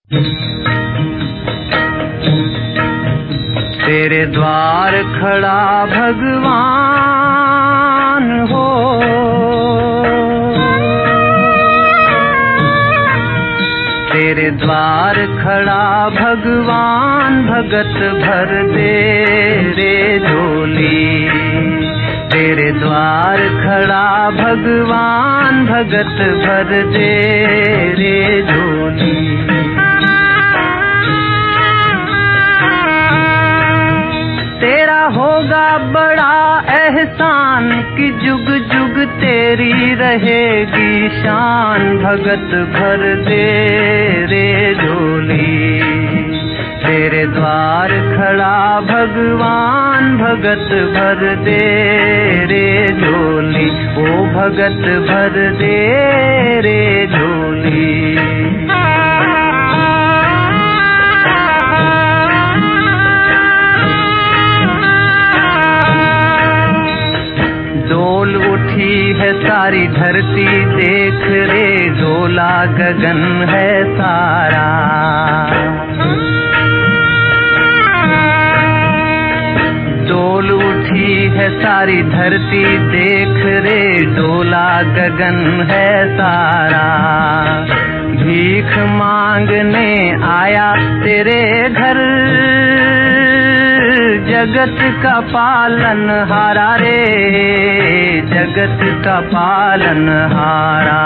तेरे द्वार खड़ा भगवान हो, तेरे द्वार खड़ा भगवान, भगत भर दे रे झोली। तेरे द्वार खड़ा भगवान, भगत भर दे रे झोली। तेरा होगा बड़ा एहसान कि जुग जुग तेरी रहेगी शान, भगत भर दे रे झोली। तेरे द्वार खड़ा भगवान, भगत भर दे रे झोली। ओ भगत भर दे रे झोली। डोल उठी है सारी धरती देख रे, डोला गगन है सारा। डोल उठी है सारी धरती देख रे, डोला गगन है सारा। भीख मांगने आया तेरे घर, जगत का पालन हारा रे, जगत का पालन हारा।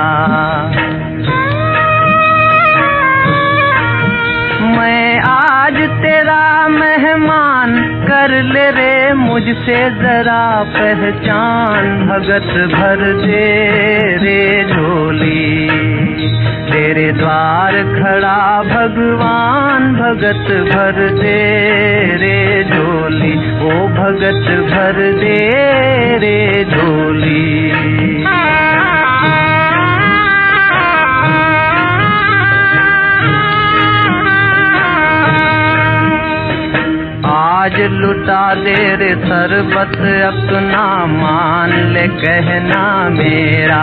मैं आज तेरा मेहमान, कर ले रे मुझसे जरा पहचान, भगत भर दे रे झोली। तेरे द्वार खड़ा भगवान, भगत भर दे रे झोली। ओ भगत भर दे रे झोली। आज लुटा दे रे सरबत अपना, मान ले कहना मेरा।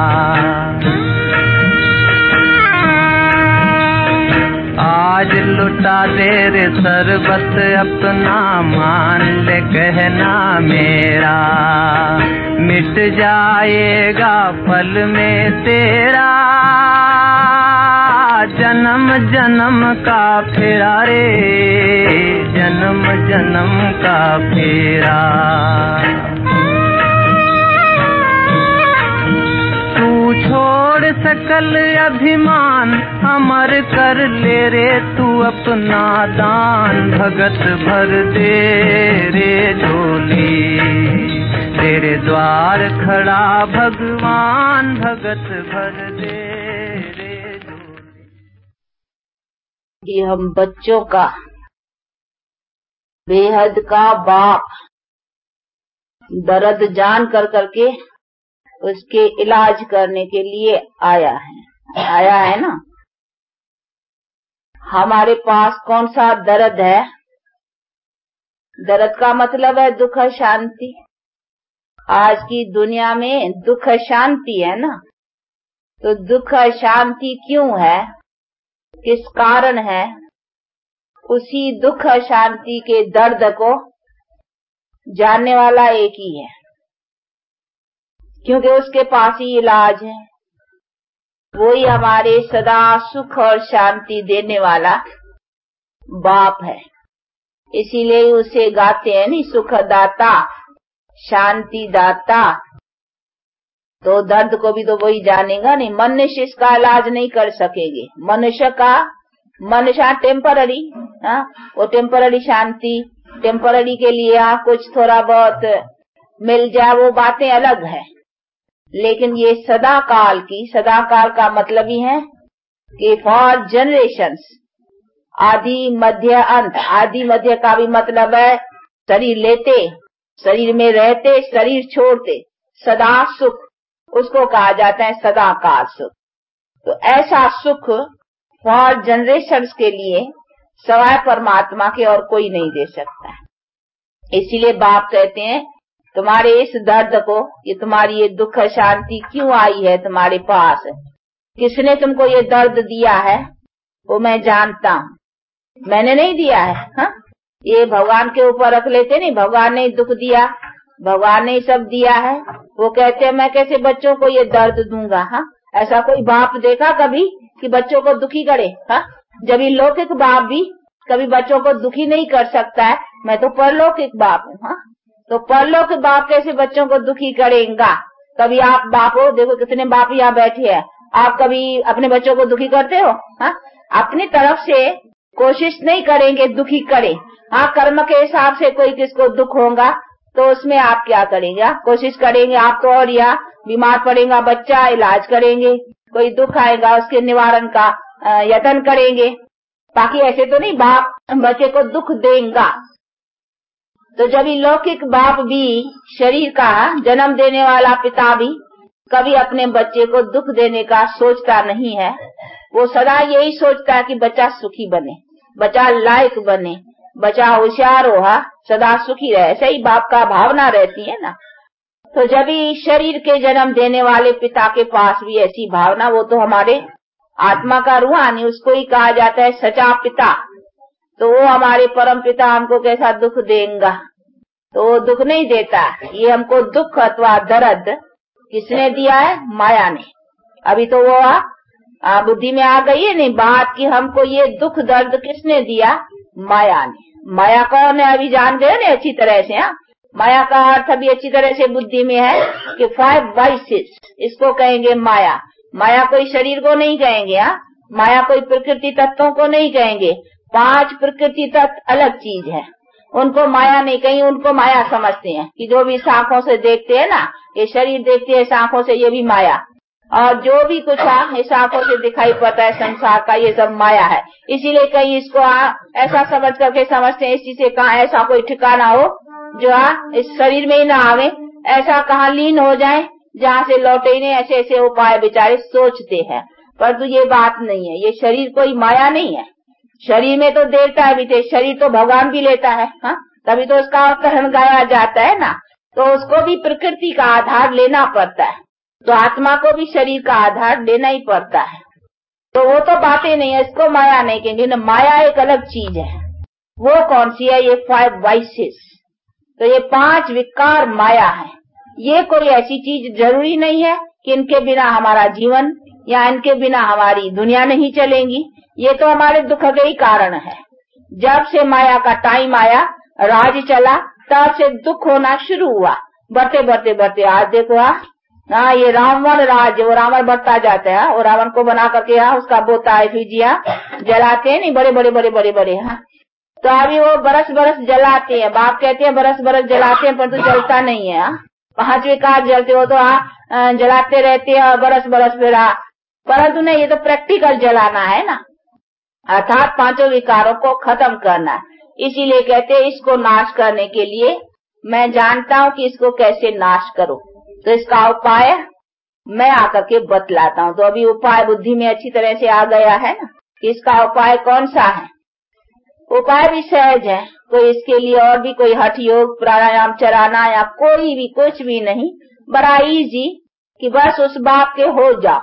आज लुटा दे रे सरबत अपना, मान ले कहना मेरा। मिट जाएगा पल में तेरा जन्म जन्म का फेरा रे, जन्म जन्म का फेरा। तू छोड़ सकल अभिमान, अमर कर ले रे तू अपना दान, भगत भर दे रे झोली। तेरे द्वार खड़ा भगवान, भगत भर दे रे झोली। कि हम बच्चों का बेहद का बाप दर्द जान कर करके उसके इलाज करने के लिए आया है ना। हमारे पास कौन सा दर्द है? दर्द का मतलब है दुख शांति। आज की दुनिया में दुख शांति है ना, तो दुख शांति क्यों है, किस कारण है? उसी दुख शांति के दर्द को जानने वाला एक ही है, क्योंकि उसके पास ही इलाज है। वही हमारे सदा सुख और शांति देने वाला बाप है। इसीलिए उसे गाते हैं नहीं, सुख दाता शांति दाता। तो दर्द को भी तो वही जानेगा नहीं। मनुष्य इसका इलाज नहीं कर सकेंगे। मनुष्य टेम्पररी, वो टेम्पररी शांति, टेम्पररी के लिए कुछ थोड़ा बहुत मिल जाए, वो बातें अलग है। लेकिन ये सदा काल का मतलब ही है कि फॉर जनरेशंस, आदि मध्य अंत। आदि मध्य का भी मतलब है शरीर लेते, शरीर में रहते, शरीर छोड़ते, सदा सुख, उसको कहा जाता है सदा काल सुख। तो ऐसा सुख फॉर जनरेशंस के लिए सवाय परमात्मा के और कोई नहीं दे सकता है। इसीलिए बाप कहते हैं तुम्हारे इस दर्द को, ये तुम्हारी ये दुख शांति क्यों आई है तुम्हारे पास, किसने तुमको ये दर्द दिया है? वो मैं जानता हूँ, मैंने नहीं दिया है। हाँ, ये भगवान के ऊपर रख लेते नहीं, भगवान ने दुख दिया, भगवान ने सब दिया है। वो कहते हैं मैं कैसे बच्चों को ये दर्द दूंगा। हाँ, ऐसा कोई बाप देखा कभी कि बच्चों को दुखी करे? हाँ, जब ये लौकिक बाप भी कभी बच्चों को दुखी नहीं कर सकता है, मैं तो परलौकिक बाप हूँ। हाँ, तो परलौकिक बाप कैसे बच्चों को दुखी करेगा? कभी आप बाप हो, देखो कितने बाप यहाँ बैठे हैं, आप कभी अपने बच्चों को दुखी करते हो? हाँ, अपनी तरफ से कोशिश नहीं करेंगे दुखी करे। हाँ, कर्म के हिसाब से कोई किसको दुख होगा तो उसमें आप क्या करेंगे? आप कोशिश करेंगे, आप तो और या बीमार पड़ेगा बच्चा, इलाज करेंगे, कोई दुख आएगा उसके निवारण का यत्न करेंगे। बाकी ऐसे तो नहीं बाप बच्चे को दुख देगा। तो जब लौकिक बाप भी, शरीर का जन्म देने वाला पिता भी कभी अपने बच्चे को दुख देने का सोचता नहीं है। वो सदा यही सोचता है कि बच्चा सुखी बने, बच्चा लायक बने, बच्चा होशियार हो, सदा सुखी रहे। ऐसे ही बाप का भावना रहती है ना। तो जब शरीर के जन्म देने वाले पिता के पास भी ऐसी भावना, वो तो हमारे आत्मा का रूहानी, उसको ही कहा जाता है सच्चा पिता। तो वो हमारे परम पिता हमको कैसा दुख देगा? तो वो दुख नहीं देता। ये हमको दुख अथवा दर्द किसने दिया है? माया ने। अभी तो वो बुद्धि में आ गई है नहीं बात कि हमको ये दुख दर्द किसने दिया? माया ने। माया कौन है अभी जान गए ना अच्छी तरह से। हाँ, माया का अर्थ अभी अच्छी तरह से बुद्धि में है कि 5 वाइसेस, इसको कहेंगे माया। माया कोई शरीर को नहीं कहेंगे। हाँ, माया कोई प्रकृति तत्वों को नहीं कहेंगे। 5 प्रकृति तत्व अलग चीज है, उनको माया नहीं कहीं, उनको माया समझते हैं कि जो भी इस आंखों से देखते हैं ना, ये शरीर देखते हैं इस आंखों से, ये भी माया। और जो भी कुछ इस आंखों से दिखाई पड़ता है संसार का, ये सब माया है। इसीलिए कहीं इसको ऐसा समझ करके समझते हैं इसी से कहा ऐसा कोई ठिकाना हो जो इस शरीर में ही ना आवे, ऐसा कहाँ लीन हो जाए जहाँ से लौटे ही नहीं। ऐसे ऐसे उपाय बेचारे सोचते हैं, परंतु ये बात नहीं है। ये शरीर कोई माया नहीं है। शरीर में तो देवता भी थे, शरीर तो भगवान भी लेता है। हाँ, तभी तो उसका कहन गाया जाता है ना। तो उसको भी प्रकृति का आधार लेना पड़ता है, तो आत्मा को भी शरीर का आधार लेना ही पड़ता है। तो वो तो बातें नहीं है, इसको माया नहीं कहेंगे ना। माया एक अलग चीज है। वो कौन सी है? ये 5 वाइसेस। तो ये 5 विकार माया है। ये कोई ऐसी चीज जरूरी नहीं है कि इनके बिना हमारा जीवन या इनके बिना हमारी दुनिया नहीं चलेगी। ये तो हमारे दुख के ही कारण है। जब से माया का टाइम आया, राज चला, तब से दुख होना शुरू हुआ। बढ़ते बढ़ते बढ़ते आज देखो ये रावण राज, वो रावण बढ़ता जाता है। वो रावण को बना करके उसका बोता एफिजिया जलाते हैं नहीं, बड़े बड़े बड़े बड़े बड़े। तो अभी वो बरस बरस जलाते हैं। बाप कहते हैं बरस बरस जलाते हैं, परंतु जलता नहीं है। 5 विकार जलते हो तो जलाते रहते हैं और बरस बरस फिर परंतु नहीं, ये तो प्रैक्टिकल जलाना है ना, अर्थात 5 विकारों को खत्म करना। इसीलिए कहते हैं इसको नाश करने के लिए मैं जानता हूँ कि इसको कैसे नाश करो, तो इसका उपाय मैं आकर के बतलाता हूँ। तो अभी उपाय बुद्धि में अच्छी तरह से आ गया है ना कि इसका उपाय कौन सा है। उपाय भी सहज है, कोई इसके लिए और भी कोई हठ योग प्राणायाम चलाना या कोई भी कुछ भी नहीं, बड़ा इजी कि बस उस बाप के हो जाओ।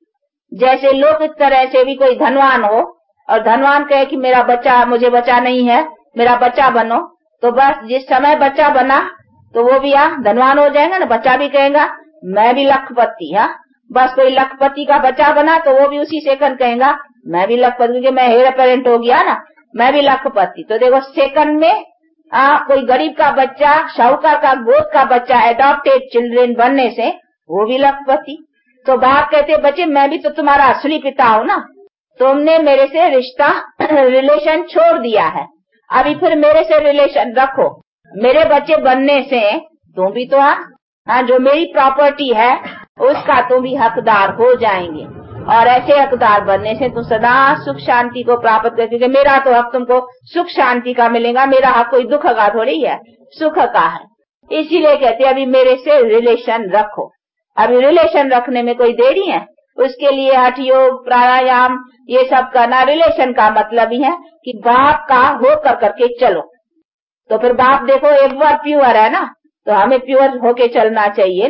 जैसे लोग इस तरह से भी कोई धनवान हो और धनवान कहे कि मेरा बच्चा, मुझे बच्चा नहीं है, मेरा बच्चा बनो, तो बस जिस समय बच्चा बना तो वो भी धनवान हो जाएगा ना। बच्चा भी कहेगा मैं भी लखपति। बस कोई लखपति का बच्चा बना तो वो भी उसी सेकंड कहेगा मैं भी लखपति, क्योंकि मैं हेयर पेरेंट हो गया ना, मैं भी लखपति। तो देखो सेकंड में कोई गरीब का बच्चा, शाहूकार का गोद का बच्चा, एडॉप्टेड चिल्ड्रेन बनने से वो भी लखपति। तो बाप कहते बच्चे मैं भी तो तुम्हारा असली पिता हूँ ना, तुमने मेरे से रिश्ता रिलेशन छोड़ दिया है, अभी फिर मेरे से रिलेशन रखो। मेरे बच्चे बनने से तुम भी तो जो मेरी प्रॉपर्टी है उसका तुम भी हकदार हो जाएंगे, और ऐसे हकदार बनने से तुम सदा सुख शांति को प्राप्त कर, क्योंकि मेरा तो हक तुमको सुख शांति का मिलेगा, मेरा हक कोई दुख का थोड़ी है, सुख का है। इसीलिए कहते हैं अभी मेरे से रिलेशन रखो। अभी रिलेशन रखने में कोई देरी है, उसके लिए हठ योग प्राणायाम ये सब करना। रिलेशन का मतलब ही है कि बाप का हो कर करके चलो। तो फिर बाप देखो एक बार प्योर है ना, तो हमें प्योर होके चलना चाहिए ना।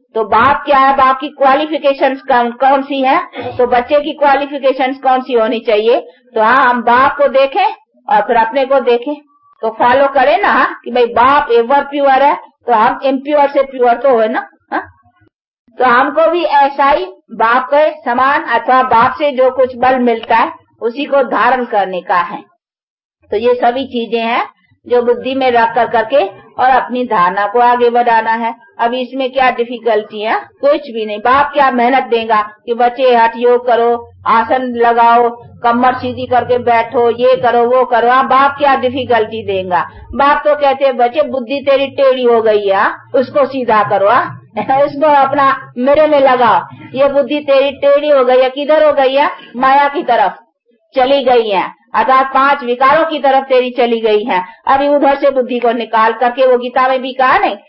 तो बाप क्या है, बाप की क्वालिफिकेशंस कौन सी है, तो बच्चे की क्वालिफिकेशंस कौन सी होनी चाहिए। तो हाँ, हम बाप को देखें और फिर अपने को देखें, तो फॉलो करें ना कि भाई बाप एवर प्योर है तो हम इम्प्योर से प्योर तो हो ना। हा? तो हमको भी ऐसा ही बाप के समान अथवा बाप से जो कुछ बल मिलता है उसी को धारण करने का है। तो ये सभी चीजें हैं जो बुद्धि में रख कर करके और अपनी धारणा को आगे बढ़ाना है। अब इसमें क्या डिफिकल्टी है, कुछ भी नहीं। बाप क्या मेहनत देगा कि बच्चे हठ योग करो, आसन लगाओ, कमर सीधी करके बैठो, ये करो वो करो। हाँ, बाप क्या डिफिकल्टी देगा। बाप तो कहते हैं बच्चे बुद्धि तेरी टेढ़ी हो गई है, उसको सीधा करो, उसको अपना मेरे में लगाओ। ये बुद्धि तेरी टेढ़ी हो गई है, किधर हो गई है, माया की तरफ चली गई है, अर्थात 5 विकारों की तरफ तेरी चली गई है। अभी उधर से बुद्धि को निकाल करके, वो गीता में भी कहा नहीं,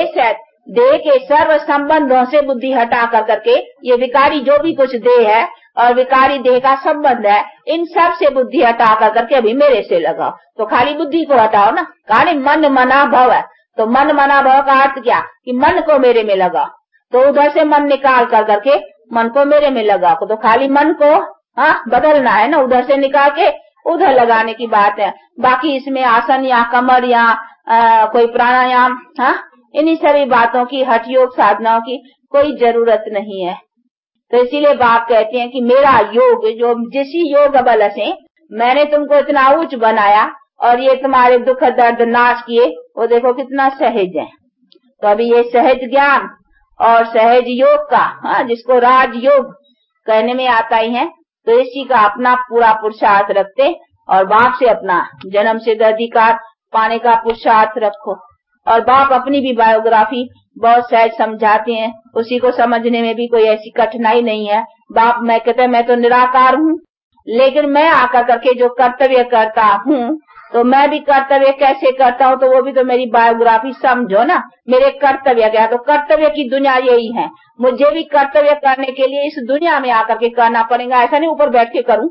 देह के सर्व संबंधों से बुद्धि हटा कर करके, ये विकारी जो भी कुछ देह है और विकारी देह का संबंध है, इन सब से बुद्धि हटा कर करके अभी मेरे से लगाओ। तो खाली बुद्धि को हटाओ ना, कहा नहीं मन मना भव है, तो मन मना भव का अर्थ क्या कि मन को मेरे में लगाओ। तो उधर से मन निकाल कर करके मन को मेरे में लगाओ। तो खाली मन को बदलना है ना, उधर से निकाल के उधर लगाने की बात है। बाकी इसमें आसन या कमर या कोई प्राणायाम, इन्हीं सभी बातों की, हठ योग साधनाओं की कोई जरूरत नहीं है। तो इसीलिए बाप कहते हैं कि मेरा योग, जो जिस योग बल से मैंने तुमको इतना ऊंच बनाया और ये तुम्हारे दुख दर्द नाश किए, वो देखो कितना सहज है। तो अभी ये सहज ज्ञान और सहज योग का, जिसको राज योग कहने में आता ही है, तो इसी का अपना पूरा पुरुषार्थ रखते और बाप से अपना जन्म सिद्ध अधिकार पाने का पुरुषार्थ रखो। और बाप अपनी भी बायोग्राफी बहुत सहज समझाते हैं, उसी को समझने में भी कोई ऐसी कठिनाई नहीं है। बाप मैं कहते हैं मैं तो निराकार हूँ, लेकिन मैं आकर करके जो कर्तव्य करता हूँ, तो मैं भी कर्तव्य कैसे करता हूँ, तो वो भी तो मेरी बायोग्राफी समझो ना। मेरे कर्तव्य क्या, तो कर्तव्य की दुनिया यही है। मुझे भी कर्तव्य करने के लिए इस दुनिया में आकर के करना पड़ेगा, ऐसा नहीं ऊपर बैठ के करूं।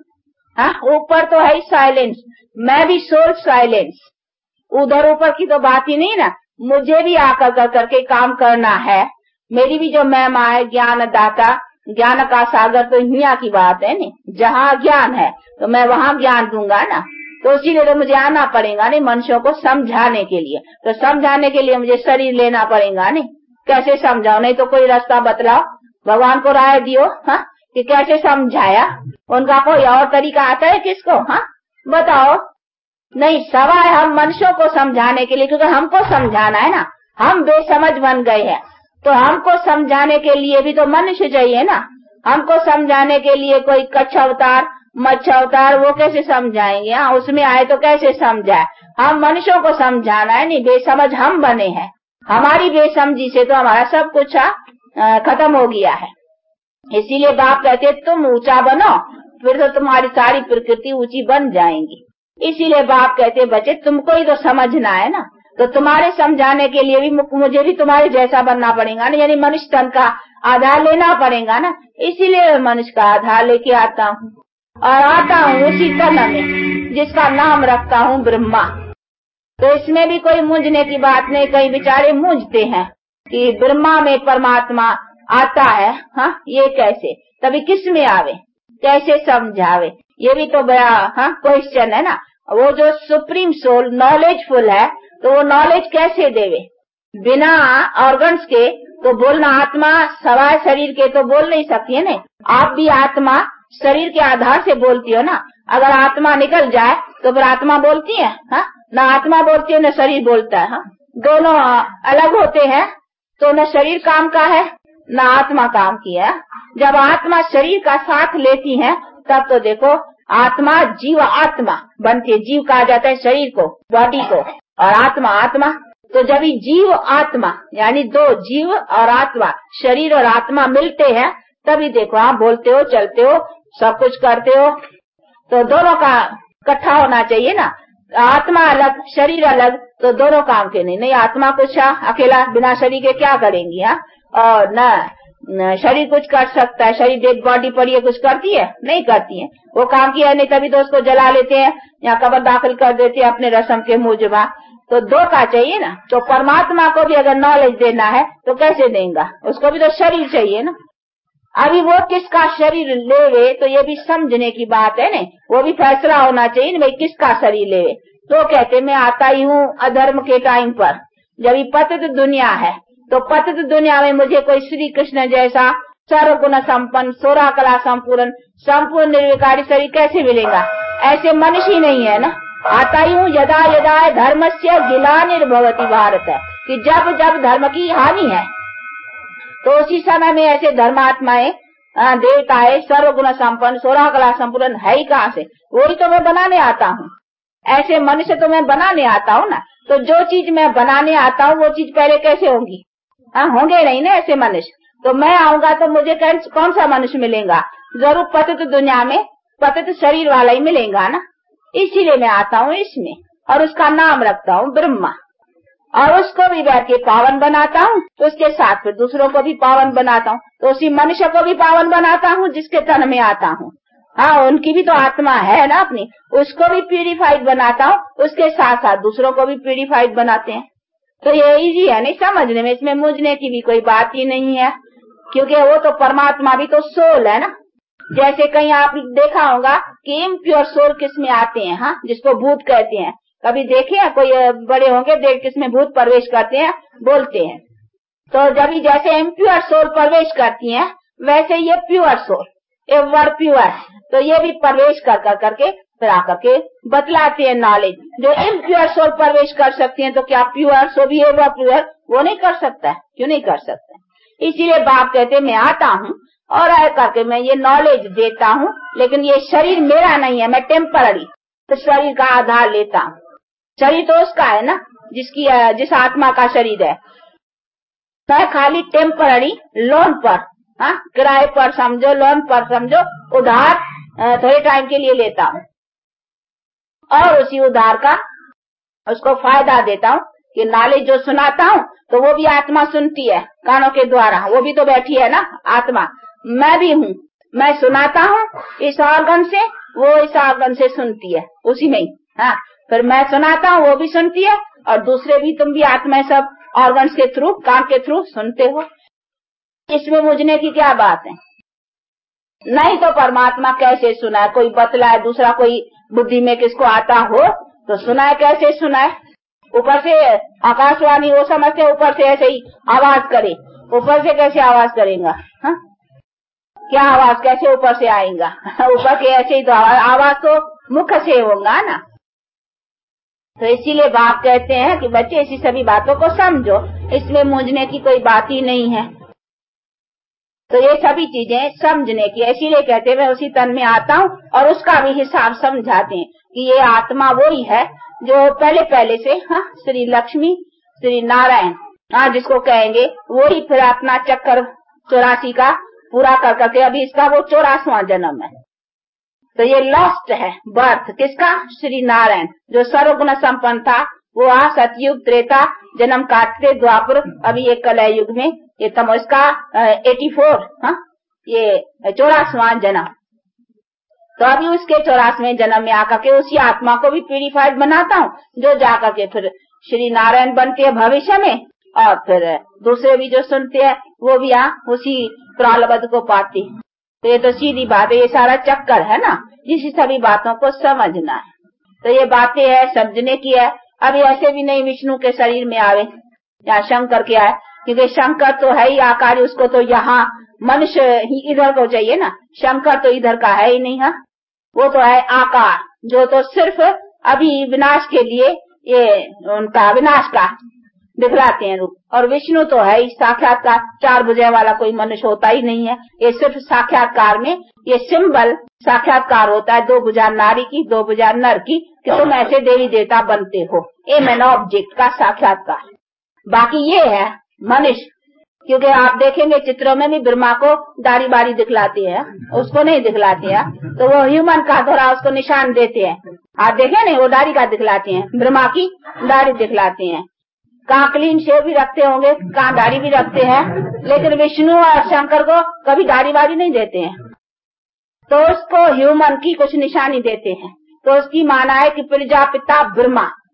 ऊपर तो है साइलेंस, मैं भी सोल साइलेंस, उधर ऊपर की तो बात ही नहीं ना। मुझे भी आकर कर करके काम करना है। मेरी भी जो महिमा है ज्ञान दाता, ज्ञान का सागर, तो हिया की बात है नहीं। जहाँ ज्ञान है तो मैं वहाँ ज्ञान दूंगा ना। तो इसीलिए तो मुझे आना पड़ेगा नहीं मनुष्यों को समझाने के लिए। तो समझाने के लिए मुझे शरीर लेना पड़ेगा नहीं। कैसे समझाओ, नहीं तो कोई रास्ता बतलाओ, भगवान को राय दियो कि कैसे समझाया। उनका कोई और तरीका आता है किसको, बताओ। नहीं, सवाल हम मनुष्यों को समझाने के लिए, क्योंकि हमको समझाना है ना। हम बेसमझ बन गए हैं, तो हमको समझाने के लिए भी तो मनुष्य चाहिए ना। हमको समझाने के लिए कोई कच्छ अवतार, मच्छ अवतार, वो कैसे समझाएंगे। उसमें आए तो कैसे समझाए। हम मनुष्यों को समझाना है, नहीं बेसमझ हम बने हैं। हमारी बेसमझी से तो हमारा सब कुछ खत्म हो गया है। इसीलिए बाप कहते तुम ऊंचा बनो, फिर तो तुम्हारी सारी प्रकृति ऊंची बन जाएंगी। इसीलिए बाप कहते बच्चे तुमको ही तो समझना है ना। तो तुम्हारे समझाने के लिए भी मुझे भी तुम्हारे जैसा बनना पड़ेगा ना, यानी मनुष्य तन का आधार लेना पड़ेगा ना। इसीलिए मनुष्य का आधार लेके आता हूँ, और आता हूँ उसी तन में जिसका नाम रखता हूँ ब्रह्मा। तो इसमें भी कोई मूंझने की बात नहीं। कई बेचारे मूंझते हैं कि ब्रह्मा में परमात्मा आता है, ये कैसे, तभी किस में आवे, कैसे समझावे, ये भी तो बड़ा क्वेश्चन है ना। वो जो सुप्रीम सोल नॉलेजफुल है, तो वो नॉलेज कैसे देवे। बिना ऑर्गन्स के तो बोलना, आत्मा सवाए शरीर के तो बोल नहीं सकती है ना। आप भी आत्मा शरीर के आधार से बोलती हो ना। अगर आत्मा निकल जाए तो फिर आत्मा बोलती है, ना आत्मा बोलती है न शरीर बोलता है। दोनों अलग होते हैं, तो न शरीर काम का है न आत्मा काम की है। जब आत्मा शरीर का साथ लेती है तब तो देखो आत्मा जीव आत्मा बनती है। जीव कहा जाता है शरीर को, बॉडी को, और आत्मा आत्मा। तो जब ही जीव आत्मा यानी दो जीव और आत्मा, शरीर और आत्मा मिलते हैं, तभी देखो आप बोलते हो, चलते हो, सब कुछ करते हो। तो दोनों का इकट्ठा होना चाहिए ना। आत्मा अलग शरीर अलग तो दोनों काम के नहीं। आत्मा कुछ अकेला बिना शरीर के क्या करेंगी, और न शरीर कुछ कर सकता है। शरीर डेड बॉडी पड़ी है, कुछ करती है, नहीं करती है। वो काम किया नहीं, तभी तो उसको जला लेते हैं या कब्र दाखिल कर देते हैं अपने रस्म के मूजबा। तो 2 का चाहिए ना। तो परमात्मा को भी अगर नॉलेज देना है तो कैसे देगा, उसको भी तो शरीर चाहिए ना। अभी वो किसका शरीर लेवे तो ये भी समझने की बात है ना, वो भी फैसला होना चाहिए ना भाई किसका शरीर लेवे। तो कहते मैं आता ही हूँ अधर्म के टाइम पर, जब ये पतित दुनिया है, तो पतित दुनिया में मुझे कोई श्री कृष्ण जैसा सर्वगुण संपन्न 16 कला संपूर्ण निर्विकारी शरीर कैसे मिलेगा? ऐसे मनुष्य ही नहीं है ना। आता ही हूँ यदा यदा धर्मस्य ग्लानिर्भवति भारत, कि जब जब धर्म की हानि है तो उसी समय में ऐसे धर्मात्माएं देवताएं सर्वगुण संपन्न 16 कला संपूर्ण है ही कहाँ से? वही तो मैं बनाने आता हूँ। ऐसे मनुष्य तो मैं बनाने आता हूँ ना। तो जो चीज मैं बनाने आता हूँ वो चीज पहले कैसे होंगी? होंगे नहीं ना ऐसे मनुष्य। तो मैं आऊंगा तो मुझे कौन सा मनुष्य मिलेगा? जरूर पतित दुनिया में पतित शरीर वाला ही मिलेगा ना। इसीलिए मैं आता हूँ इसमें, और उसका नाम रखता हूँ ब्रह्मा, और उसको भी बैठ के पावन बनाता हूँ, तो उसके साथ फिर दूसरों को भी पावन बनाता हूँ। तो उसी मनुष्य को भी पावन बनाता हूँ जिसके तन में आता हूँ। हाँ, उनकी भी तो आत्मा है ना अपनी, उसको भी प्यूरिफाइड बनाता हूँ, उसके साथ साथ दूसरों को भी प्यूरिफाइड बनाते हैं। तो ये इजी है नहीं समझने में, इसमें मुझने की भी कोई बात ही नहीं है, क्योंकि वो तो परमात्मा भी तो सोल है ना। जैसे कहीं आप देखा होगा कि इम्प्योर सोल किसमें आते हैं, हाँ, जिसको भूत कहते हैं। कभी देखे हैं? कोई बड़े होंगे देख किसमें भूत प्रवेश करते हैं, बोलते हैं। तो जब जैसे इम्प्योर सोल प्रवेश करती हैं, वैसे ये प्योर सोल, ये वर्ड प्योर है, तो ये भी प्रवेश करके फिर आकर के बतलाते हैं नॉलेज। जो इम्प्योर सोल प्रवेश कर सकती हैं, तो क्या प्योर सोल भी है प्योर वो नहीं कर सकता है? क्यों नहीं कर सकता? इसीलिए बाप कहते मैं आता हूँ और आए करके मैं ये नॉलेज देता हूँ, लेकिन ये शरीर मेरा नहीं है, मैं टेम्पररी तो शरीर का आधार लेता हूँ। शरीर तो उसका है ना जिस आत्मा का शरीर है। मैं खाली टेम्पररी लोन पर, हाँ, किराए पर समझो, लोन पर समझो, उधार थोड़े टाइम के लिए लेता हूँ, और उसी उधार का उसको फायदा देता हूँ कि नॉलेज जो सुनाता हूँ तो वो भी आत्मा सुनती है कानों के द्वारा, वो भी तो बैठी है ना आत्मा। मैं भी हूँ, मैं सुनाता हूँ इस ऑर्गन से, वो इस ऑर्गन से सुनती है उसी में ही। हाँ, फिर मैं सुनाता हूँ, वो भी सुनती है, और दूसरे भी, तुम भी आत्मा सब ऑर्गन्स के थ्रू, कान के थ्रू सुनते हो। इसमें मुझने की क्या बात है? नहीं तो परमात्मा कैसे सुनाए? कोई बतलाए, दूसरा कोई बुद्धि में किसको आता हो तो सुनाए, कैसे सुनाए? ऊपर से आकाशवाणी वो समझते ऊपर से ऐसे ही आवाज करे, ऊपर से कैसे आवाज करेगा? हाँ, क्या आवाज कैसे ऊपर से आएगा? ऊपर के ऐसे ही तो आवाज तो मुख से होगा ना। तो इसीलिए बाप कहते हैं कि बच्चे ऐसी सभी बातों को समझो, इसमें मूंझने की कोई बात ही नहीं है। तो ये सभी चीजें समझने की, इसीलिए कहते हैं मैं उसी तन में आता हूँ और उसका भी हिसाब समझाते हैं कि ये आत्मा वो ही है जो पहले से, हाँ, श्री लक्ष्मी श्री नारायण, हाँ, जिसको कहेंगे वो ही फिर अपना चक्कर 84 का पूरा कर करके अभी इसका वो 84वां जन्म है। तो ये लास्ट है बर्थ किसका? श्री नारायण, जो सर्वगुण संपन्न था। वो सतयुग त्रेता जन्म काटते द्वापर, अभी ये कलयुग में ये तम इसका 84, हाँ, ये 84वां जन्म। तो अभी उसके 84वें जन्म में आकर के उसी आत्मा को भी प्यूरिफाइड बनाता हूँ, जो जाकर के फिर श्री नारायण बनते हैं भविष्य में, और फिर दूसरे भी जो सुनते हैं वो भी उसी प्रालब्ध को पाते हैं। तो ये तो सीधी बात है, ये सारा चक्कर है ना, इसी सभी बातों को समझना है। तो ये बातें है समझने की है। अभी ऐसे भी नहीं विष्णु के शरीर में आवे या शंकर के आए, क्योंकि शंकर तो है ही आकारी, उसको तो यहाँ मनुष्य ही इधर को चाहिए ना, शंकर तो इधर का है ही नहीं। हाँ, वो तो है आकार, जो तो सिर्फ अभी विनाश के लिए ये उनका विनाश का दिखलाते हैं रूप। और विष्णु तो है ही साक्षात्कार, 4 भुजा वाला कोई मनुष्य होता ही नहीं है। ये सिर्फ साक्षात्कार में ये सिंबल साक्षात्कार होता है, 2 भुजा नारी की 2 भुजा नर की, कि तुम ऐसे देवी देवता बनते हो, एम एन ऑब्जेक्ट का साक्षात्कार। बाकी ये है मनुष्य, क्योंकि आप देखेंगे चित्रों में भी ब्रह्मा को दाढ़ी बाड़ी दिखलाती है, उसको नहीं दिखलाती है, तो वो ह्यूमन का थोड़ा उसको निशान देते हैं। आप देखें नहीं, वो दाढ़ी का दिखलाते हैं, ब्रह्मा की दाढ़ी दिखलाते हैं। कहाँ क्लीन शेव भी रखते होंगे, कहाँ दाढ़ी भी रखते हैं, लेकिन विष्णु और शंकर को कभी दाढ़ी बाड़ी नहीं देते हैं। तो उसको ह्यूमन की कुछ निशानी देते हैं। तो उसकी माना है कि प्रजापिता ब्रह्मा,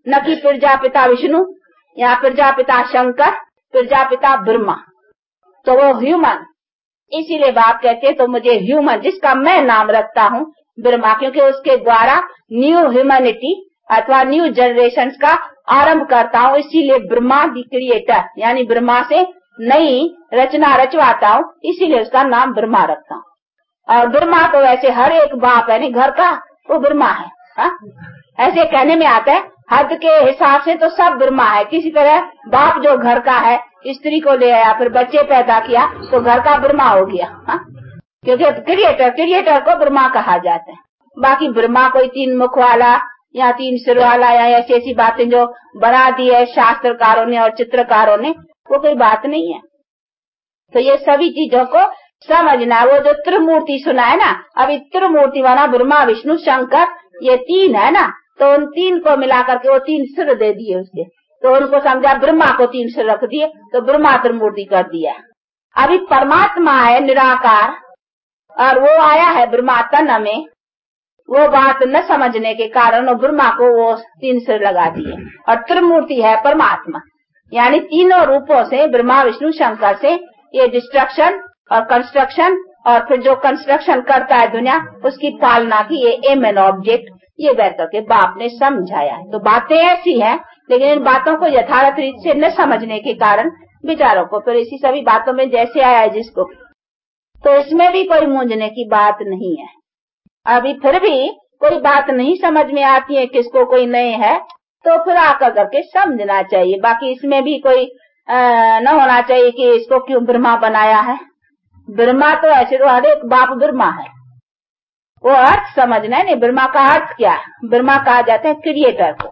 न कि प्रजापिता विष्णु या प्रजापिता शंकर, प्रजापिता ब्रह्मा। तो वो ह्यूमन, इसीलिए बाप कहते हैं तो मुझे ह्यूमन, जिसका मैं नाम रखता हूँ ब्रह्मा, क्योंकि उसके द्वारा न्यू ह्यूमैनिटी अथवा न्यू जनरेशन का आरंभ करता हूँ। इसीलिए ब्रह्मा दी क्रिएटर, यानी ब्रह्मा से नई रचना रचवाता हूँ, इसीलिए उसका नाम ब्रह्मा रखता हूँ। और ब्रह्मा तो वैसे हर एक बाप यानी घर का वो ब्रह्मा है, हा? ऐसे कहने में आता है, हद के हिसाब से तो सब ब्रह्मा है। किसी तरह बाप जो घर का है, स्त्री को ले आया, फिर बच्चे पैदा किया, तो घर का ब्रह्मा हो गया, हा? क्योंकि क्रिएटर को ब्रह्मा कहा जाता है। बाकी ब्रह्मा कोई 3 मुख वाला या 3 सिर वाला या ऐसी बातें जो बना दी है शास्त्रकारों ने और चित्रकारों ने, वो कोई बात नहीं है। तो ये सभी चीजों को समझना। वो जो त्रिमूर्ति सुना है ना, अभी त्रिमूर्ति माना ब्रह्मा विष्णु शंकर, ये 3 है ना, तो उन 3 को मिलाकर के वो 3 सिर दे दिए उसके, तो उनको समझा ब्रह्मा को 3 सिर रख दिए, तो ब्रह्मा त्रिमूर्ति कर दिया। अभी परमात्मा है निराकार और वो आया है ब्रह्मा तन में, वो बात न समझने के कारण ब्रह्मा को वो 3 सिर लगा दिए। और त्रिमूर्ति है परमात्मा, यानी तीनों रूपों से ब्रह्मा विष्णु शंकर से ये डिस्ट्रक्शन और कंस्ट्रक्शन, और फिर जो कंस्ट्रक्शन करता है दुनिया, उसकी पालना की ये एम एंड ऑब्जेक्ट, ये बैठ करके बाप ने समझाया है। तो बातें ऐसी हैं, लेकिन इन बातों को यथार्थ रीत से न समझने के कारण विचारों को फिर इसी सभी बातों में जैसे आया है जिसको, तो इसमें भी कोई मूंझने की बात नहीं है। अभी फिर भी कोई बात नहीं समझ में आती है किसको, कोई नए है तो फिर आकर करके समझना चाहिए। बाकी इसमें भी कोई न होना चाहिए कि इसको क्यों ब्रह्मा बनाया है। ब्रह्मा तो ऐसे तो हर एक बाप ब्रह्मा है, वो अर्थ समझना है। नहीं, ब्रह्मा का अर्थ क्या है? ब्रह्मा कहा जाता है क्रिएटर को।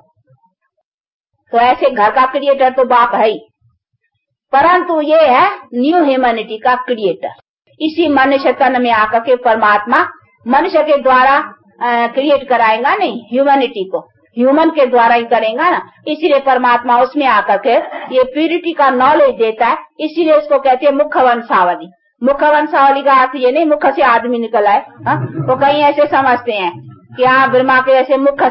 तो ऐसे घर का क्रिएटर तो बाप है ही, परंतु ये है न्यू ह्यूमैनिटी का क्रिएटर। इसी मनुष्य तन में आकर के परमात्मा मनुष्य के द्वारा क्रिएट कराएगा, नहीं ह्यूमैनिटी को ह्यूमन के द्वारा ही करेगा ना। इसीलिए परमात्मा उसमें आकर के ये प्यूरिटी का नॉलेज देता है। इसीलिए इसको कहते हैं मुख वंशावली। मुख वंशावली का अर्थ ये नहीं मुख से आदमी निकल आए, तो कहीं ऐसे समझते हैं कि हाँ ब्रह्मा के ऐसे मुख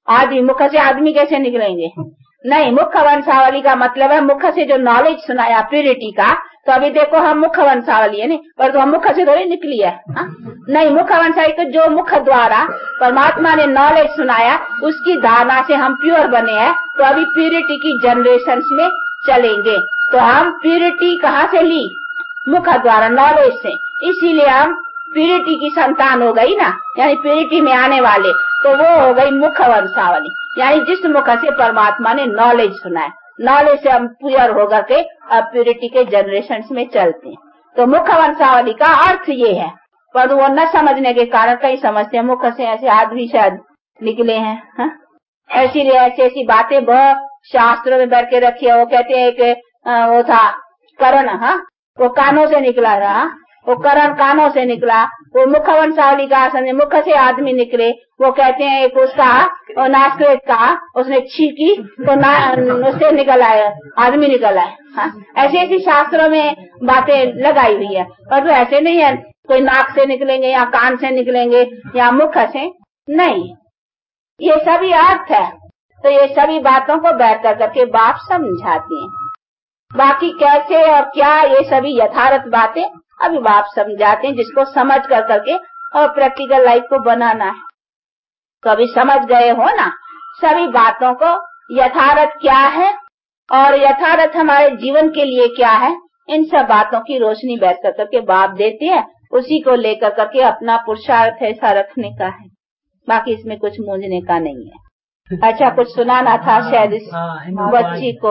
से आदमी कैसे निकलेंगे। नहीं, मुख वंशावली का मतलब है मुख से जो नॉलेज सुनाया प्यूरिटी का। तो अभी देखो हम मुख वंशावली है नहीं, पर तो हम मुख से थोड़ी निकली है, नहीं। मुख वंशावली तो जो मुख द्वारा परमात्मा ने नॉलेज सुनाया उसकी धारणा से हम प्योर बने हैं, तो अभी प्यूरिटी की जनरेशन में चलेंगे। तो हम प्यूरिटी कहाँ से ली? मुख द्वारा नॉलेज से। इसीलिए हम प्यूरिटी की संतान हो गई ना, यानी प्यूरिटी में आने वाले, तो वो हो गई मुख वंशावली, यानी जिस मुख से परमात्मा ने नॉलेज सुनाया, नॉलेज से हम प्योर होकर के अब प्यूरिटी के जनरेशन में चलते हैं। तो मुख वंशावली का अर्थ ये है, पर वो न समझने के कारण कई समझते हैं मुख से ऐसे आदमी शायद निकले हैं। इसीलिए ऐसी बातें बहुत शास्त्रों में बैठ के रखी है। वो कहते हैं कि वो था करण, वो कानों से निकला रहा, वो करण कानों से निकला। वो मुख वंशावली का समझे मुख से आदमी निकले। वो कहते हैं एक उसका नास्कृत का उसने छींकी तो उससे निकल आया, आदमी निकल आया। ऐसी शास्त्रों में बातें लगाई हुई है, पर तो ऐसे नहीं है कोई नाक से निकलेंगे या कान से निकलेंगे या मुख से, नहीं। ये सभी अर्थ है। तो ये सभी बातों को बैठ कर करके बाप समझाते हैं। बाकी कैसे और क्या ये सभी यथार्थ बातें अभी बाप समझाते हैं, जिसको समझ कर करके और प्रैक्टिकल लाइफ को बनाना है। तो अभी समझ गए हो ना सभी बातों को, यथार्थ क्या है और यथार्थ हमारे जीवन के लिए क्या है। इन सब बातों की रोशनी बैठ कर करके बाप देते हैं, उसी को लेकर करके अपना पुरुषार्थ ऐसा रखने का है। बाकी इसमें कुछ मूंझने का नहीं है। अच्छा, कुछ सुनाना था शायद इस बच्ची को।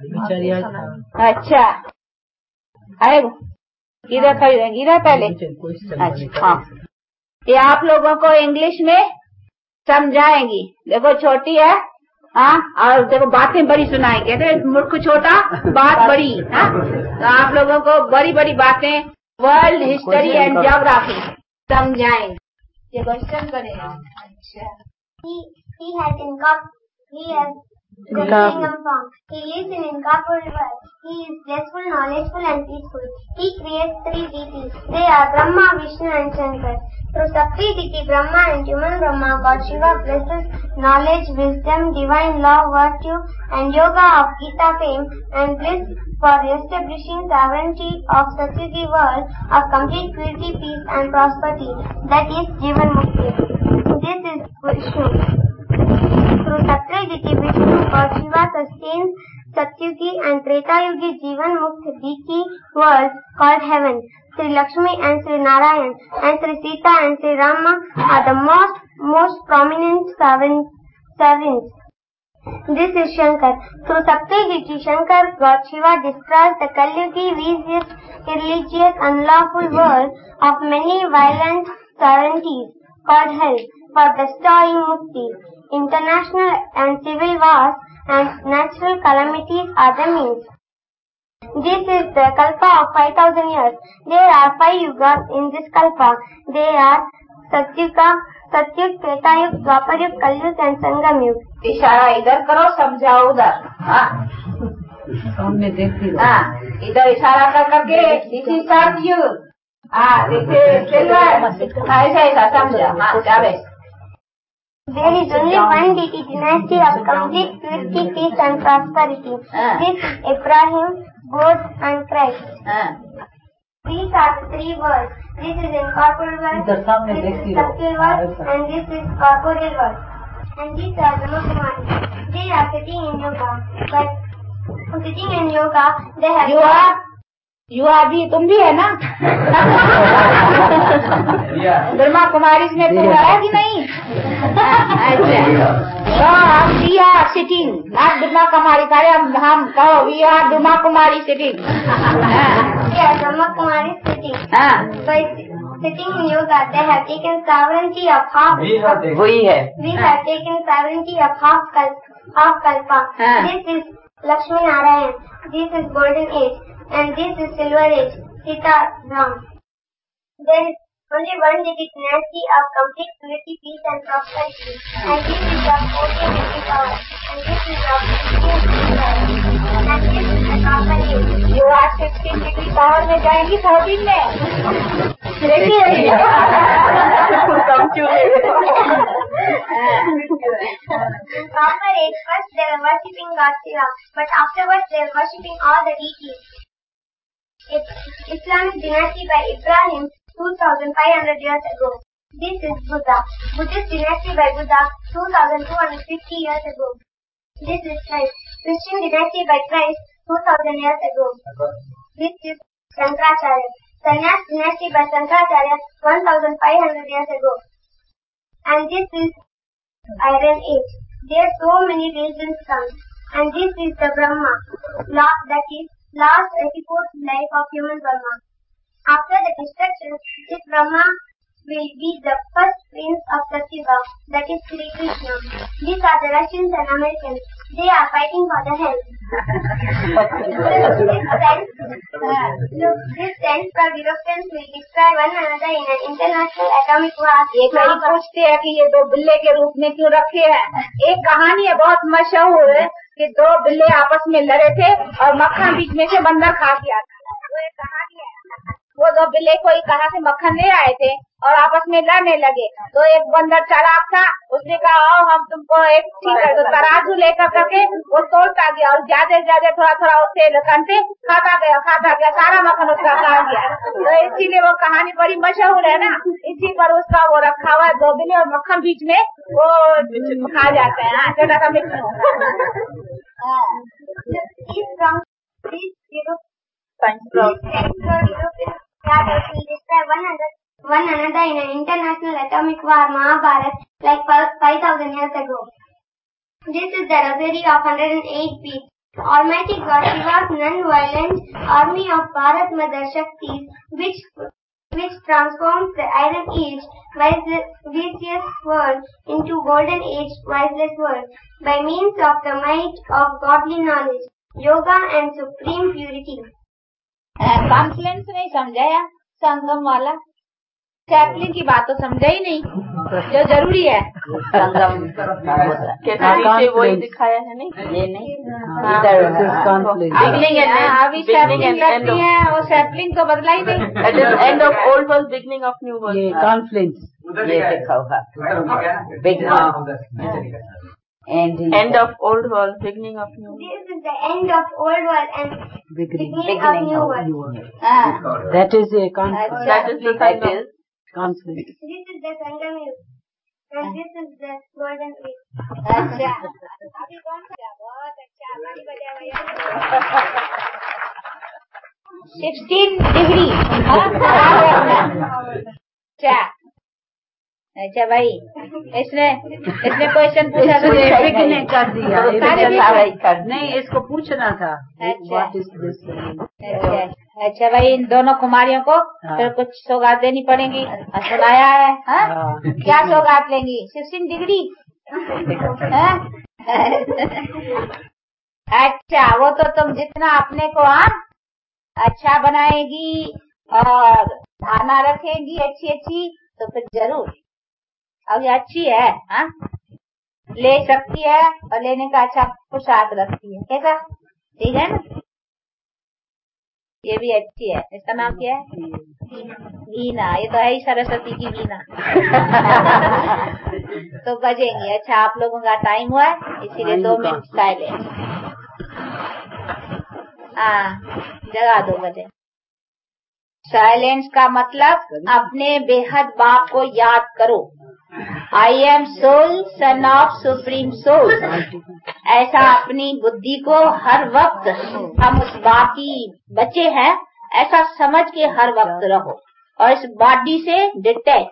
अच्छा, आए गिरा पहले। अच्छा, हाँ, ये आप लोगों को इंग्लिश में समझाएंगी। देखो छोटी है, और देखो बातें बड़ी सुनाएंगे। कहते मूर्ख छोटा बात बड़ी, तो आप लोगों को बड़ी बड़ी बातें वर्ल्ड हिस्ट्री एंड ज्योग्राफी समझाएंगे। ये क्वेश्चन करेगा। अच्छा, he has Lingam form. He lives in incorporeal world. He is blissful, knowledgeful and peaceful. He creates three deities. They are Brahma, Vishnu and Shankar. Through Saptaditi, Brahma and human Brahma, God Shiva blesses knowledge, wisdom, divine law, virtue and yoga of Gita fame and bliss for establishing sovereignty of Satyugi world of complete purity, peace and prosperity. That is Jivan Mukti. This is Vishnu. Through Saptaditi, Vishnu, God Shiva sustains Satyugi and Treta Yugi Jivan Mukti Diki world called heaven. Sri Lakshmi and Sri Narayan and Sri Sita and Sri Rama are the most prominent servants. This is Shankar. Through Saptaditi, Shankar, God Shiva destroys the Kalyugi, vicious, irreligious, unlawful world of many violent sovereignties called hell for bestowing mukti. International and civil wars and natural calamities are the means. This is the kalpa of 5,000 years. There are 5 yugas in this kalpa. They are Satyug, Tretayug, Dwapar Yug, Kalyug and Sangam Yug. इशारा इधर करो, समझाओ उधर. हाँ, सामने देखती रहो. हाँ, इधर इशारा कर करके दिस इज सतयुग. हाँ, दिस इज सिल्वर. ऐसा समझा. हाँ, जावे. There is only one deity dynasty of complete purity, peace and prosperity. This is Abraham, God and Christ. These are the three worlds. This is incorporeal world, this is subtle world and this is corporeal world. And these are the Brahmakumaris. They are sitting in yoga. But sitting in yoga, they have... You are भी, तुम भी है ना? ब्रह्मा कुमारी में तुम है कि नहीं? अच्छा. So we are sitting, not Brahma Kumari. हम कहो we are Brahma Kumari sitting. Yeah, Brahma Kumari sitting. By sitting in yoga, they have taken sovereignty of half. वही है. We have taken sovereignty of half kalpa. This is Lakshmi Narayan. This is golden age. And this is silver age, Sita Ram. There is only one deity dynasty of complete purity, peace and prosperity. And this is of 14 power. And this is of 16 power. And this is the copper age. You are 16 degree power में जाएंगी 14 में. देखिए. Copper age, first they were worshipping God Shiva, but afterwards they were worshipping all the deities. Islamic dynasty by Ibrahim 2500 years ago. This is Buddha. Buddhist dynasty by Buddha 2250 years ago. This is Christ. Christian dynasty by Christ 2000 years ago. This is Shankaracharya. Sannyas dynasty by Shankaracharya 1500 years ago. And this is Iron Age. There are so many religions come. And this is the Brahma. That is last 84th life of human Brahma. After the destruction, this Brahma will be the first prince of Satyuga, that is Sri Krishna. These are the Russians and Americans. They are fighting for the hell. This sense for Europeans will destroy one another in an international atomic war. ये कहीं पूछते हैं कि ये दो बिल्ले के रूप में क्यों रखे हैं. एक कहानी है बहुत मशहूर है कि दो बिल्ले आपस में लड़े थे और मक्खन बीच में से बंदर खा गया था. वो एक कहानी है. वो दो बिल्ले कोई कहाँ से मक्खन ले आए थे और आपस में लड़ने लगे. तो एक बंदर चालाक था, उसने कहा आओ हम तुमको एक ठीक है. तो तराजू लेकर करके वो तोड़ता गया और ज्यादा थोड़ा उससे करते खाता गया सारा मक्खन उसका खा गया. तो इसीलिए वो कहानी बड़ी मशहूर है ना. इसी पर उसका वो रखा हुआ है. दो बिल्ले और मक्खन बीच में वो खा जाते हैं. हाँ, छोटा सा mix will destroy one another in an international atomic war, Mahabharat, like 5,000 years ago. This is the rosary of 108 beads. Almighty God Shiva's non-violent army of Bharat Mother Shaktis, which transforms the Iron Age, vicious world, into Golden Age, wiseless world, by means of the might of godly knowledge, yoga and supreme purity. Confluence नहीं समझाया संगम वाला. Sapling की बात तो समझा ही नहीं, जो जरूरी है। संगम नीचे वही दिखाया है नहीं, ये नहीं अभी सैपलिंग लगती है और सैपलिंग तो बदला ही नहीं। It is end of old world, beginning of new world. ये कॉन्फ्लेंस ये लिखा हुआ End of old world, beginning of new world. This is the end of old world and beginning of new world. That is a confluence. That is the Sangam. Confluence. This is the Sangam Yuga and this is the golden age. अच्छा, अभी कौन सा? बहुत अच्छा, ताली बजा भैया। 16 degree. अच्छा भाई, इसने क्वेश्चन पूछा तो ने कर दिया। नहीं, इसको पूछना था। अच्छा। What is this? अच्छा भाई, इन दोनों कुमारियों को फिर कुछ सौगात देनी पड़ेगी। सुनाया है, हाँ? क्या सौगात लेंगी? 16 डिग्री। अच्छा, वो तो तुम जितना अपने को अच्छा बनाएगी और धारणा रखेगी अच्छी, तो फिर जरूर। अब ये अच्छी है, हाँ? ले सकती है और लेने का अच्छा पुरुषार्थ रखती है। कैसा? ठीक है ना? ये भी अच्छी है। इसका नाम क्या है? वीणा। ये तो है ही सरस्वती की वीणा। तो बजेंगी। अच्छा, आप लोगों का टाइम हुआ है, इसीलिए 2 मिनट साइलेंस। हाँ, जगा दो बजे। साइलेंस का मतलब अपने बेहद बाप को याद करो। I am soul, son of supreme soul. ऐसा अपनी बुद्धि को हर वक्त, हम उस बाप की बच्चे हैं, ऐसा समझ के हर वक्त रहो और इस बॉडी से डिटैच।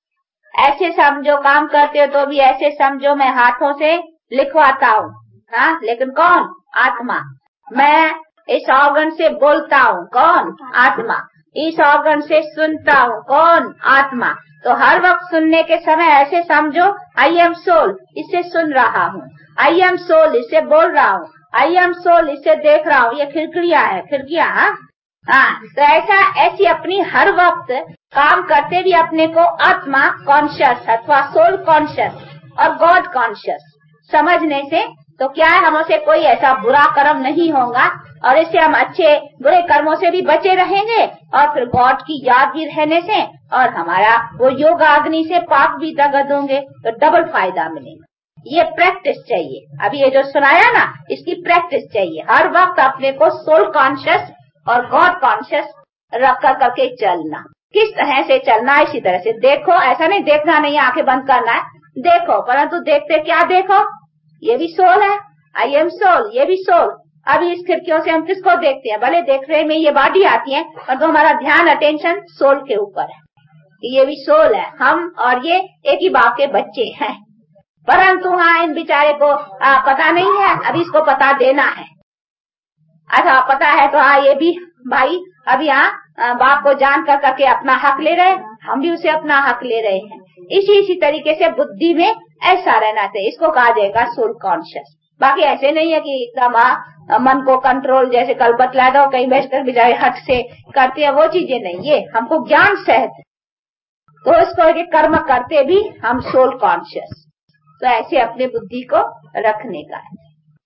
ऐसे समझो, काम करते हो तो भी ऐसे समझो मैं हाथों से लिखवाता हूँ, हाँ? लेकिन कौन? आत्मा। मैं इस ऑर्गन से बोलता हूँ, कौन? आत्मा। इस ऑर्गन से सुनता हूँ, कौन? आत्मा। तो हर वक्त सुनने के समय ऐसे समझो, आई एम सोल, इससे सुन रहा हूँ। आई एम सोल, इससे बोल रहा हूँ। आई एम सोल, इससे देख रहा हूँ। ये खिड़कियाँ है, खिड़कियाँ। हाँ, तो ऐसी अपनी हर वक्त काम करते भी अपने को आत्मा कॉन्शियस अथवा सोल कॉन्शियस और गॉड कॉन्शियस समझने से तो क्या है, हमसे कोई ऐसा बुरा कर्म नहीं होगा और इससे हम अच्छे बुरे कर्मों से भी बचे रहेंगे और फिर गॉड की याद भी रहने से और हमारा वो योग अग्नि से पाप भी दगद होंगे, तो डबल फायदा मिलेगा। ये प्रैक्टिस चाहिए। अभी ये जो सुनाया ना, इसकी प्रैक्टिस चाहिए। हर वक्त अपने को सोल कॉन्शियस और गॉड कॉन्शियस रख करके चलना। किस तरह से चलना? इसी तरह से देखो। ऐसा नहीं देखना नहीं, आंखें बंद करना है, देखो। परंतु देखते क्या देखो? ये भी सोल है, आई एम सोल, ये भी सोल। अभी इस खिड़कियों से हम किसको देखते हैं? भले देख रहे में ये बॉडी आती है, और तो हमारा ध्यान अटेंशन सोल के ऊपर है। ये भी सोल है, हम और ये एक ही बाप के बच्चे हैं। परंतु हाँ, इन बेचारे को पता नहीं है, अभी इसको पता देना है। अच्छा, पता है तो हाँ, ये भी भाई अभी बाप को जान कर करके अपना हक ले रहे, हम भी उसे अपना हक ले रहे हैं। इसी तरीके से बुद्धि में ऐसा रहना चाहिए। इसको कहा जाएगा सोल कॉन्शियस। बाकी ऐसे नहीं है कि एकदम मन को कंट्रोल, जैसे कल बतला दो कहीं बैठकर बेचारे हट से करते हैं, वो चीजें नहीं। ये हमको ज्ञान सहत, तो इसको कर्म करते भी हम सोल कॉन्शियस। तो ऐसे अपने बुद्धि को रखने का है।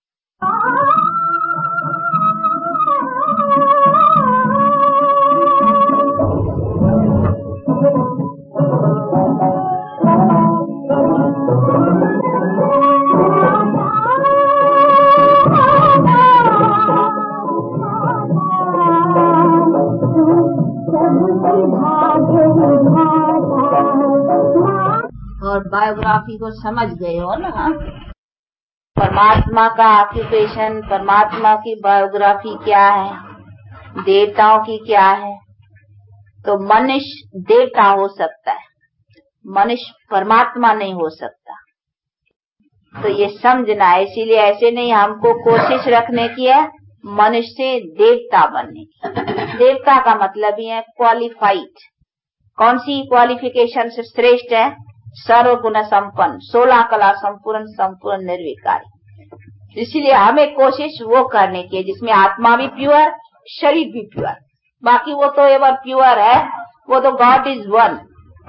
और बायोग्राफी को समझ गए हो ना? परमात्मा का ऑक्यूपेशन, परमात्मा की बायोग्राफी क्या है, देवताओं की क्या है। तो मनुष्य देवता हो सकता है, मनुष्य परमात्मा नहीं हो सकता। तो ये समझना है। इसीलिए ऐसे नहीं, हमको कोशिश रखने की है मनुष्य से देवता बनने की। देवता का मतलब ही है क्वालिफाइड। कौन सी क्वालिफिकेशन से श्रेष्ठ है? सर्वगुण संपन्न, 16 कला संपूर्ण, संपूर्ण निर्विकारी। इसीलिए हमें कोशिश वो करने की है जिसमें आत्मा भी प्योर, शरीर भी प्योर। बाकी वो तो एवर प्योर है, वो तो गॉड इज वन।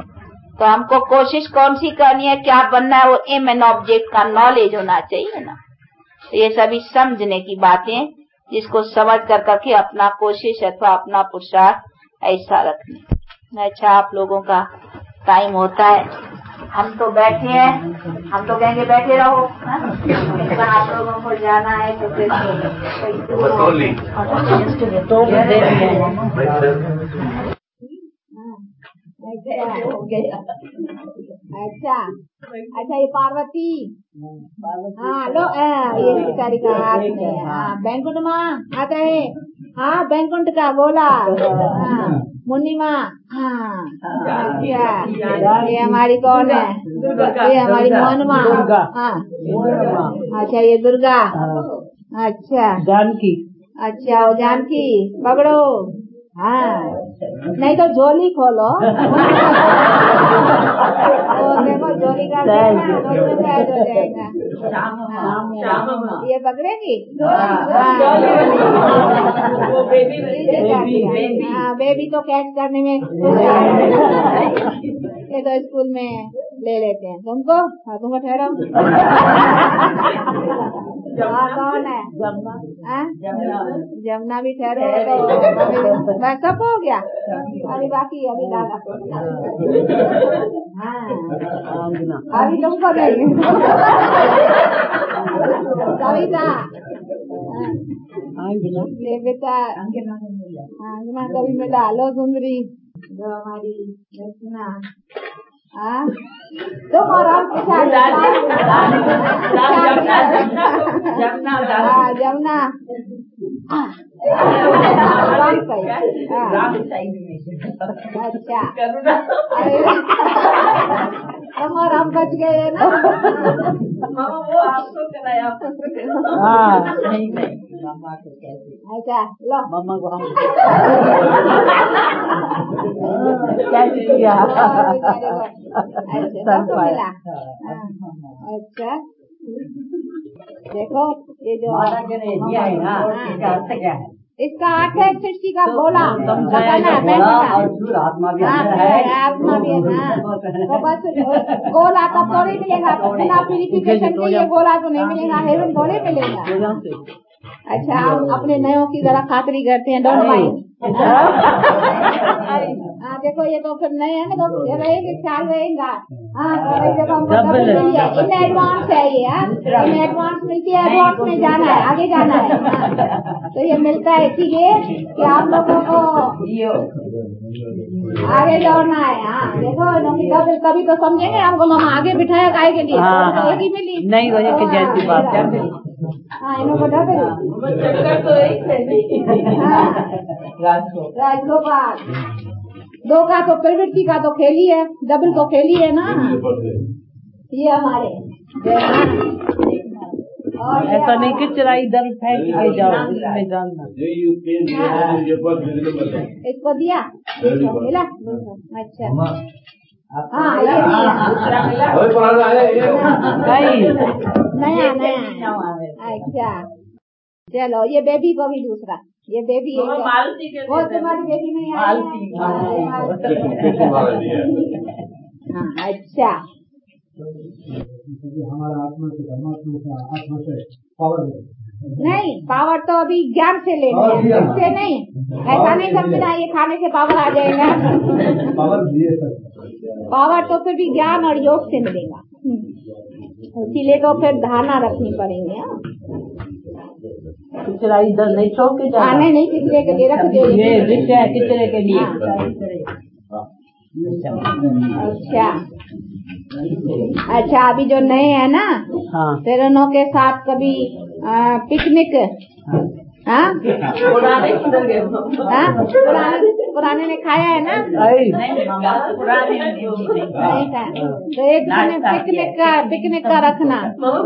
तो हमको कोशिश कौन सी करनी है, क्या बनना है, वो एम एंड ऑब्जेक्ट का नॉलेज होना चाहिए ना। तो ये सभी समझने की बातें, जिसको समझ करके अपना कोशिश अथवा अपना पुरुषार्थ ऐसा रखने। अच्छा, आप लोगों का टाइम होता है, हम तो बैठे हैं, हम तो कहेंगे बैठे रहो, आप लोगों को जाना है तो फिर अच्छा अच्छा, ये पार्वती, हाँ लो, ये बेचारी का हाथ में, हाँ बैंकुंठ माँ आता है, हाँ बैंकुंठ का बोला, हाँ मुन्नी माँ, हाँ अच्छा, ये हमारी कौन है, ये हमारी मोहन माँ, हाँ अच्छा, ये दुर्गा, अच्छा जानकी, अच्छा वो जानकी, पकड़ो, हाँ नहीं तो झोली खोलो, देखो झोली का देखना, ऐड हो जाएगा, ये पकड़ेगी, हाँ बेबी तो कैच करने में, ये तो स्कूल में ले लेते हैं, तुमको, हाँ तुमको ठहरो, हाँ कौन है, जमुना भी ठहरो, तो बस सब हो गया, अभी बाकी अभी दादा, हाँ अभी तुमको नहीं, कविता, ये बेटा अंगना कभी मिला, लो सुंदरी, जो हमारी रचना, हाँ तुम और हम जमुना, अच्छा हम और हम बच गए ना, वो आपको कराया, अच्छा लो मम्मा को हम अच्छा देखो ये जो दिया है ना, इसका अर्थ क्या है? इसका अर्थ है सृष्टि का गोला, आत्मा भी आत्मा भी है ना, तो बस गोला तब तो नहीं मिलेगा, बिना प्यूरिफिकेशन के ये गोला तो नहीं मिलेगा, हेवन थोड़े मिलेगा। अच्छा, हम अपने नयों की जरा खातरी करते हैं, डोंट माइंड। हाँ देखो ये तो फिर नए है ना, तो रहेंगे, ख्याल रहेगा। हाँ देखो हमको डबल मिली है, इन एडवांस है ये, इन एडवांस मिलती है, एडवांस में जाना है, आगे जाना है, तो ये मिलता है इसीलिए कि आप लोगों को आगे दौड़ना है। हाँ देखो कभी तो समझेंगे, हमको मामा आगे बिठाया काय के लिए, तो एक ही मिली नहीं, वो एक जैसी बात है। हाँ इन लोगों को चक्कर तो एक है, राजगोपाल दो का तो प्रवृत्ति का तो खेली है, डबल तो खेली है ना, ये हमारे और ऐसा नहीं कि चराई इधर फेंक के जाओ, इसमें डालना, इसको दिया मिला, अच्छा हाँ ये नया नया, अच्छा चलो ये बेबी को भी दूसरा, ये बेबी वो तुम्हारी बेबी नहीं आई, हाँ अच्छा हमारा आत्मा से परमात्मा से पावर नहीं, पावर तो अभी ज्ञान से लेना है, इससे नहीं, ऐसा नहीं समझना ये खाने से पावर आ जाएगा, पावर तो फिर भी ज्ञान और योग से मिलेगा, इसीलिए तो फिर धारणा रखनी पड़ेगी। किचरा इधर नहीं छोड़ के जाना, नहीं किचरे के लिए रख दो, ये विषय है किचरे के लिए। अच्छा अभी जो नए हैं ना, हाँ फिर उन्हों के साथ कभी पिकनिक, हाँ पुराने ने खाया है ना, पुराने नहीं खाया, तो एक दिन पिकनिक का रखना,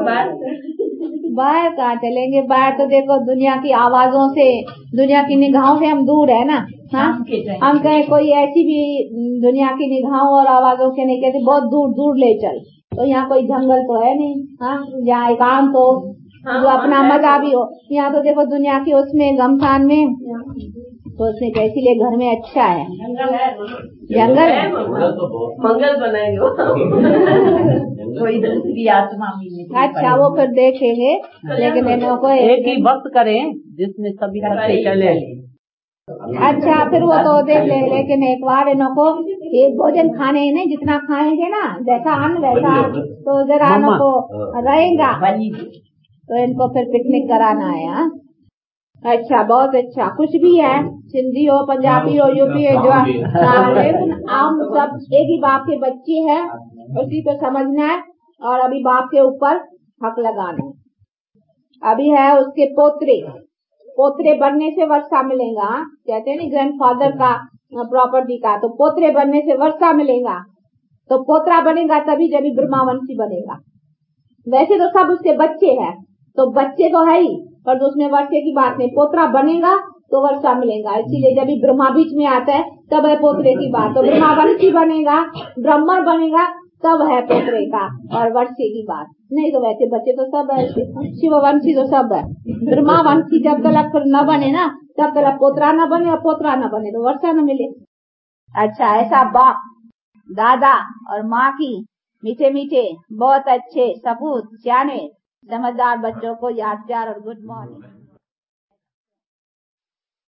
बाहर कहाँ चलेंगे, बाहर तो देखो दुनिया की आवाजों से, दुनिया की निगाहों से हम दूर है ना, हाँ हम कहें कोई ऐसी भी दुनिया की निगाहों और आवाजों से नहीं कहते, बहुत दूर दूर ले चल, तो यहाँ कोई जंगल तो है नहीं, हाँ जहाँ एकांत हो, जो अपना मजा भी हो, यहाँ तो देखो दुनिया की उसमें गमसान में तो उसने कहा इसीलिए घर में अच्छा है। जंगल है, मंगल बनाएंगे कोई दूसरी आत्मा मिली। अच्छा वो फिर देखेंगे, लेकिन इन्हों को एक ही वक्त करें जिसमें सभी करते चले। अच्छा फिर वो तो देख ले, लेकिन एक बार इन्हों को एक भोजन खाने ही नहीं, जितना खाएंगे ना जैसा अन्न वैसा, तो जरा इन्हों को रहेगा, तो इनको फिर पिकनिक कराना है। हाँ अच्छा, बहुत अच्छा। कुछ भी है, सिंधी हो, पंजाबी हो, यूपी हो, जो लेकिन हम सब एक ही बाप के बच्चे हैं, उसी को समझना है और अभी बाप के ऊपर हक लगाना है। अभी है उसके पोतरे बनने से वर्षा मिलेगा। कहते हैं ना ग्रैंडफादर का प्रॉपर्टी का, तो पोतरे बनने से वर्षा मिलेगा, तो पोतरा बनेगा तभी जब ब्रह्मावंशी बनेगा। वैसे तो सब उसके बच्चे हैं, तो बच्चे तो है ही, पर उसमें वर्षे की बात नहीं, पोतरा बनेगा तो वर्षा मिलेगा। इसीलिए जब ब्रह्मा बीच में आता है तब है पोतरे की बात। तो ब्रह्मावंशी बनेगा, ब्राह्मण बनेगा तब है पोतरे का और वर्षे की बात। नहीं तो वैसे बच्चे तो सब है, शिववंशी तो सब है। ब्रह्मावंशी जब तक न बने ना, तब तक पोतरा न बने, और पोतरा न बने तो वर्षा न मिले। अच्छा, ऐसा बाप, दादा और माँ की मीठे मीठे बहुत अच्छे सपूत, सियाने, समझदार बच्चों को याद, प्यार और गुड मॉर्निंग।